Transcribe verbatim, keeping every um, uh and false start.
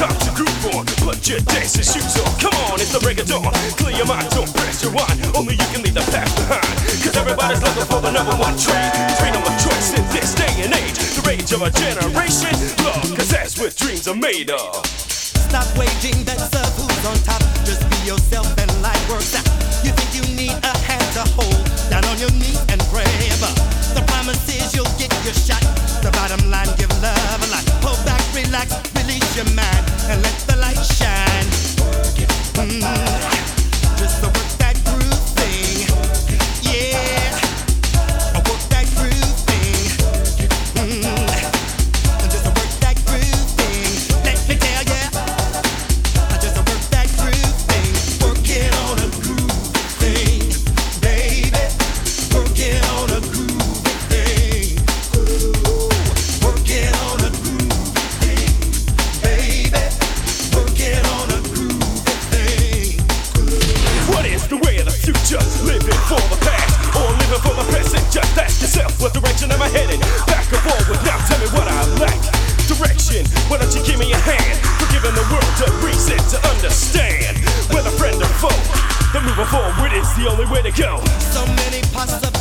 time to groove on. Put your dancing shoes on. Come on, it's the break of dawn. Clear your mind, don't press your wine. Only you can leave the past behind. Cause everybody's looking for the number one trade. Freedom of choice in this day and age. The rage of a generation. Love, cause that's what dreams are made of. Stop waging that serve who's on top. Just be yourself and life works out. You think you need a hand to hold. Down on your knees and pray. But the promise is you'll get your shot. The bottom line, give love a lot. Pull back, relax, release your mind, and let the light shine. Mm. Just to work that groove thing. Yeah. Work that groove thing. Mm. Just to work that groove thing. Let me tell ya. Just to work that groove thing. Working on a groove thing, baby. Working on a groove thing. Ooh. Working on a groove thing, baby. Working on a groove thing. What is the way of the future? Living for the past or living for the present? Just ask yourself, what direction am I headed? Back or forward? Now tell me what I lack. Direction, why don't you give me a hand? For giving the world a reason to understand. Whether friend or foe, then moving forward is the only way to go. So many possibilities.